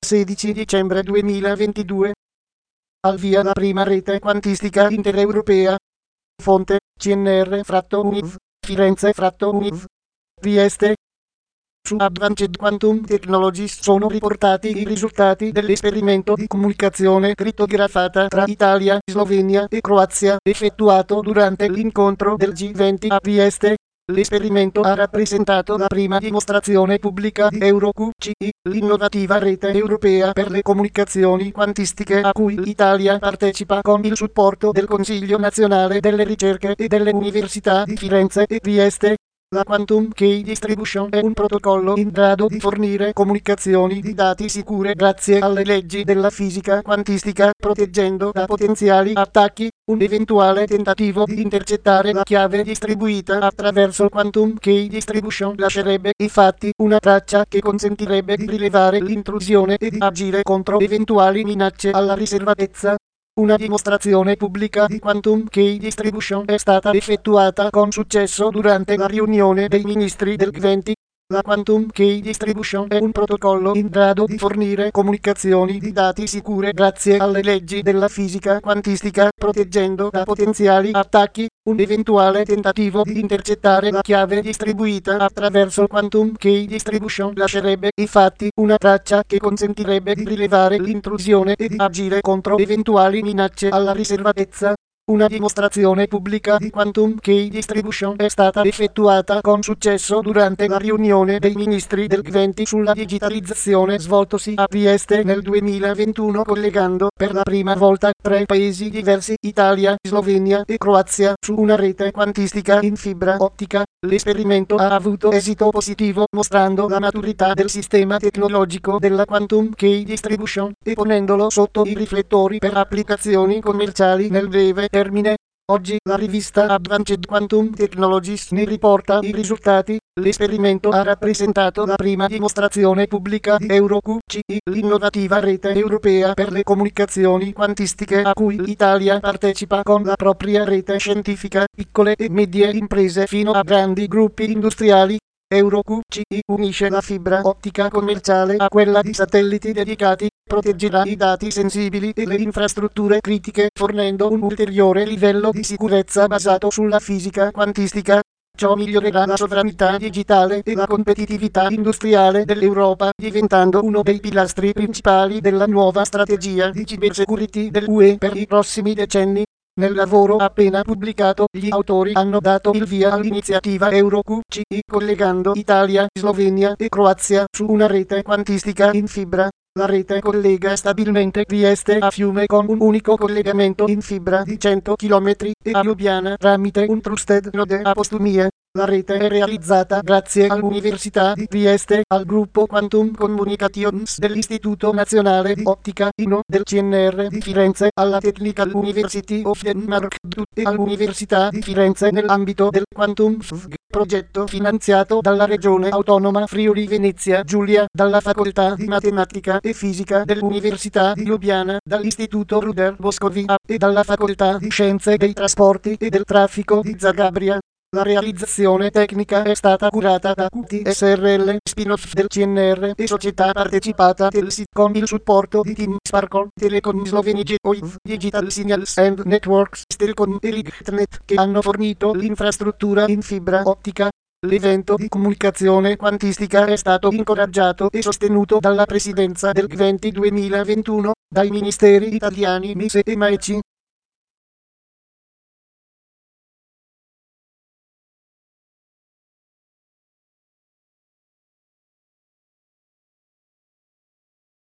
16 dicembre 2022. Al via la prima rete quantistica intereuropea. Fonte: CNR-UNIV, Firenze-UNIV. Trieste. Su Advanced Quantum Technologies sono riportati i risultati dell'esperimento di comunicazione crittografata tra Italia, Slovenia e Croazia effettuato durante l'incontro del G20 a Trieste. L'esperimento ha rappresentato la prima dimostrazione pubblica di EuroQCI, l'innovativa rete europea per le comunicazioni quantistiche a cui l'Italia partecipa con il supporto del Consiglio Nazionale delle Ricerche e delle Università di Firenze e Trieste. La Quantum Key Distribution è un protocollo in grado di fornire comunicazioni di dati sicure grazie alle leggi della fisica quantistica, proteggendo da potenziali attacchi. Un eventuale tentativo di intercettare la chiave distribuita attraverso Quantum Key Distribution lascerebbe infatti una traccia che consentirebbe di rilevare l'intrusione e di agire contro eventuali minacce alla riservatezza. Una dimostrazione pubblica di Quantum Key Distribution è stata effettuata con successo durante la riunione dei ministri del G20. La Quantum Key Distribution è un protocollo in grado di fornire comunicazioni di dati sicure grazie alle leggi della fisica quantistica, proteggendo da potenziali attacchi. Un eventuale tentativo di intercettare la chiave distribuita attraverso Quantum Key Distribution lascerebbe infatti una traccia che consentirebbe di rilevare l'intrusione e di agire contro eventuali minacce alla riservatezza. Una dimostrazione pubblica di Quantum Key Distribution è stata effettuata con successo durante la riunione dei ministri del G20 sulla digitalizzazione svoltosi a Trieste nel 2021, collegando per la prima volta tre paesi diversi, Italia, Slovenia e Croazia, su una rete quantistica in fibra ottica. L'esperimento ha avuto esito positivo, mostrando la maturità del sistema tecnologico della Quantum Key Distribution e ponendolo sotto i riflettori per applicazioni commerciali nel breve termine. Oggi la rivista Advanced Quantum Technologies ne riporta i risultati. L'esperimento ha rappresentato la prima dimostrazione pubblica di EuroQCI, l'innovativa rete europea per le comunicazioni quantistiche a cui l'Italia partecipa con la propria rete scientifica, piccole e medie imprese fino a grandi gruppi industriali. EuroQCI unisce la fibra ottica commerciale a quella di satelliti dedicati, proteggerà i dati sensibili e le infrastrutture critiche, fornendo un ulteriore livello di sicurezza basato sulla fisica quantistica. Ciò migliorerà la sovranità digitale e la competitività industriale dell'Europa, diventando uno dei pilastri principali della nuova strategia di cybersecurity dell'UE per i prossimi decenni. Nel lavoro appena pubblicato, gli autori hanno dato il via all'iniziativa EuroQCI, collegando Italia, Slovenia e Croazia su una rete quantistica in fibra. La rete collega stabilmente Trieste a Fiume con un unico collegamento in fibra di 100 km e a Lubiana tramite un Trusted Node a Postumie. La rete è realizzata grazie all'Università di Trieste, al gruppo Quantum Communications dell'Istituto Nazionale di Ottica INO del CNR di Firenze, alla Technical University of Denmark e all'Università di Firenze nell'ambito del Quantum FVG, progetto finanziato dalla Regione Autonoma Friuli Venezia Giulia, dalla Facoltà di Matematica e Fisica dell'Università di Lubiana, dall'Istituto Ruder Boscovia e dalla Facoltà di Scienze dei Trasporti e del Traffico di Zagabria. La realizzazione tecnica è stata curata da QT SRL, spin-off del CNR e società partecipata Telsi, con il supporto di Team Sparkle, Telecom Slovenia OIV, Digital Signals and Networks, Stelcom e Lightnet, che hanno fornito l'infrastruttura in fibra ottica. L'evento di comunicazione quantistica è stato incoraggiato e sostenuto dalla Presidenza del G20 2021, dai ministeri italiani MISE e MAECI,